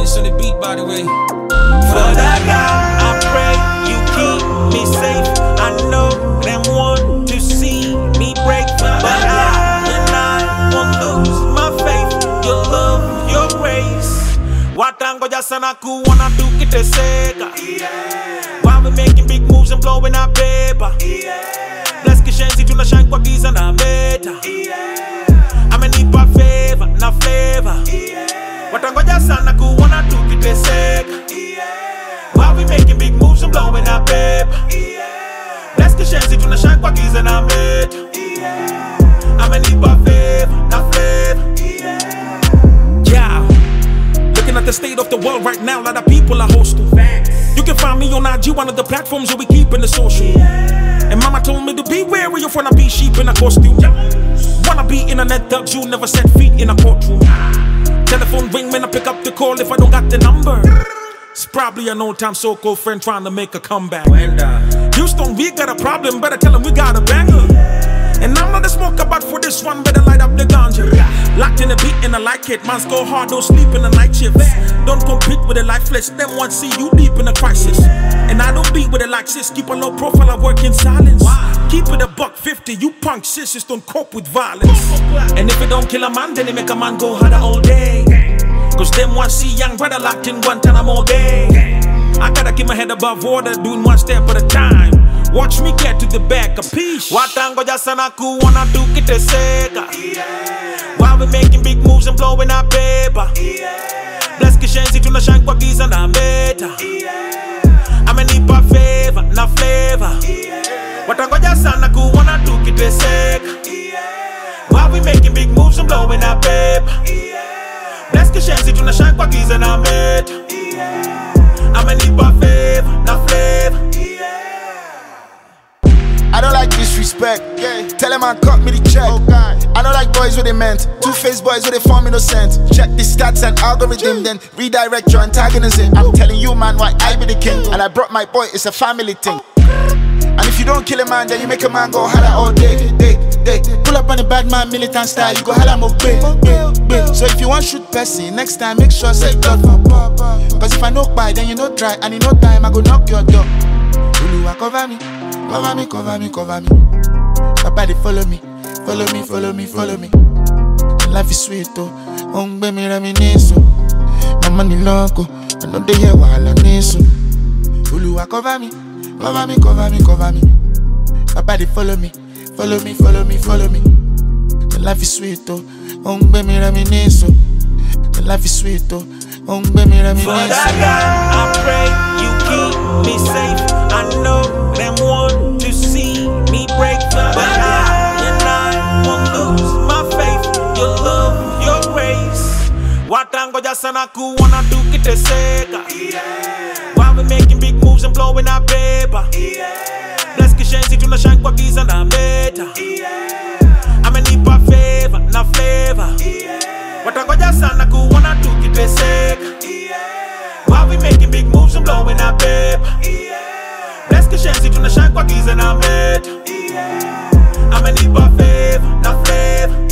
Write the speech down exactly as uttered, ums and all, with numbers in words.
Prince on the beat, by the way. For that God, I pray you keep me safe. I know them want to see me break, but I and I won't lose my faith. Your love, your grace. Watangoja sana kuona tukiteseka. While we making big moves and blowing our paper. Bless kishenzi tunashine kwa giza na meta. Amenipa favor na flavor. Watangoja sana kuona tukiteseka. While we making big moves and blowing our paper. Bless kishenzi tunashine kwa giza na meta. Amenipa favor na flavor. Yeah. Looking at the state of the world right now, a lot of people are hostile. You can find me on I G, one of the platforms that we keep in the social. And mama told me to be wary of wanna be sheep in a costume. Wanna be internet thugs, you never set feet in a courtroom. Telephone ring, man, I pick up the call if I don't got the number. It's probably an old time so-called friend trying to make a comeback. Houston, we got a problem, better tell them we got a banger. And I'm not a smoker, but for this one, better light up the ganja. Locked in the beat and I like it. Man's go hard, don't sleep in the night shifts. Don't compete with the lifeless, them want see you deep in a crisis. And I don't beat with it like sis, keep a low profile, I work in silence. Keep it a buck fifty, you punk sisters don't cope with violence. And if it don't kill a man, then it make a man go harder all day. Cause them want see young brother locked in Guantanamo all day. I gotta keep my head above water, doing one step at a time. Watch me get to the back, a piece. Watangoja sana kuona tukiteseka. While we making big moves and blowing our paper. Bless kishenzi tunashine kwa giza na meta. Amenipa favor na flavor. Watangoja sana kuona tukiteseka. While we making big moves and blowing our paper. Bless kishenzi tunashine kwa giza na meta. Amenipa favor na flavor. I don't like disrespect. Yeah. Tell them I cut me the check. Oh God. I don't like boys with they meant. Two-faced boys with they form innocent. Check the stats and algorithm, then redirect your antagonism. I'm telling you, man, why I be the king. And I brought my boy, it's a family thing. And if you don't kill a man, then you make a man go holla all day, day, day. Pull up on the bad man militant style, you go holla mo bay, bay, bay. So if you want shoot Percy, next time make sure say God for pop. Cause if I knock by, then you no try, and in no time I go knock your door. Uluwa cover me. Cover me, cover me, cover me. Papa, they follow me, follow me, follow me, follow me. Life is sweet, oh. Ongbe mi reminisce, oh. My money loco, I know they hear while I need so. Uluwa cover me, cover me, cover me, cover me. Papa, they follow me, follow me, follow me, follow me. Life is sweet, oh. Ongbe mi reminisce, oh. Life is sweet, oh. Ongbe mi reminisce. For that God, I pray you keep me safe. I know them want to see me break, but I and I won't lose my faith. Your love, your grace. Watangoja sana kuona tukiteseka. While we making big moves and blowing our paper. Bless kishenzi tunashine kwa giza na meta. Amenipa favor na flavor. Watangoja sana kuona tukiteseka. While we making big moves and blowing our paper. Bless kishenzi tunashine kwa giza na meta. Amenipa favor na flavor.